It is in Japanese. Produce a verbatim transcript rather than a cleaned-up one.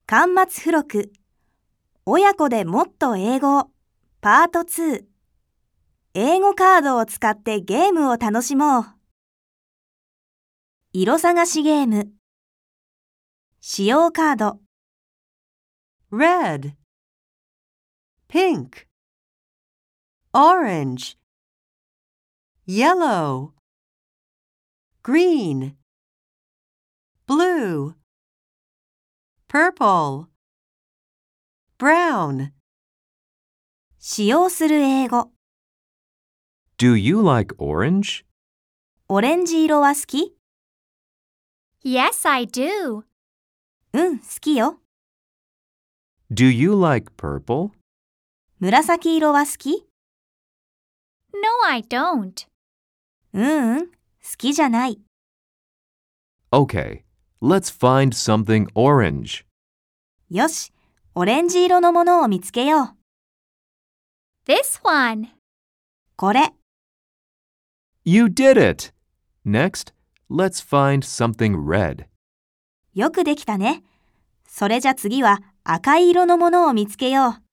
巻末付録親子でもっと英語をパートに英語カードを使ってゲームを楽しもう。色探しゲーム使用カード Red, pink, orange, yellow, green, blue, purple, brown. 使用する英語 Do you like orange? オレンジ色は好き？ Yes, I do. うん、好きよ。 Do you like purple? 紫色は好き？ No, I don't. ううん、好きじゃない。 Okay, let's find something orange. よし、オレンジ色のものを見つけよう。 This one. これ。 You did it! Next, let's find something red. よくできたね。それじゃ次は赤い色のものを見つけよう。